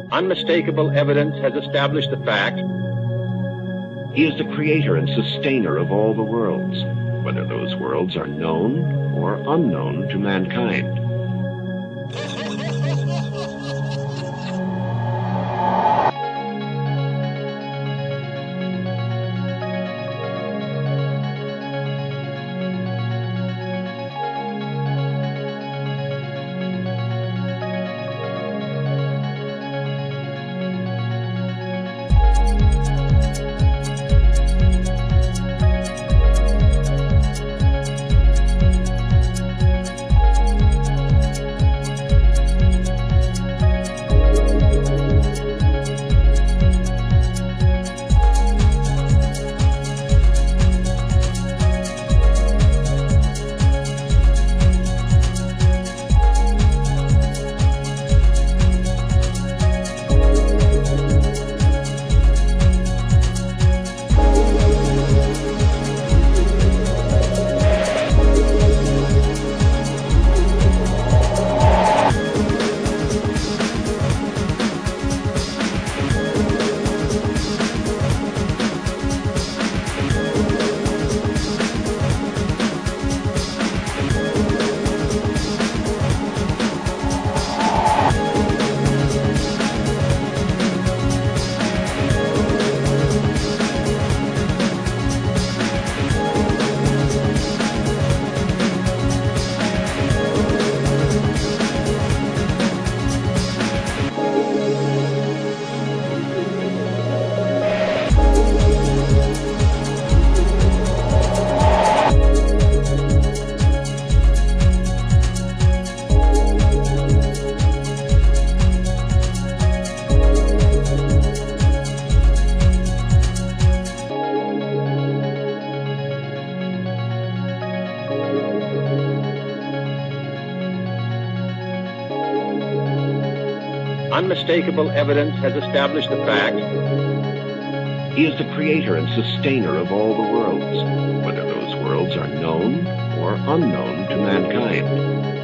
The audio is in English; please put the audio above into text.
Unmistakable evidence has established the fact. He is the creator and sustainer of all the worlds, whether those worlds are known or unknown to mankind. Unmistakable evidence has established the fact. He is the creator and sustainer of all the worlds, whether those worlds are known or unknown to mankind.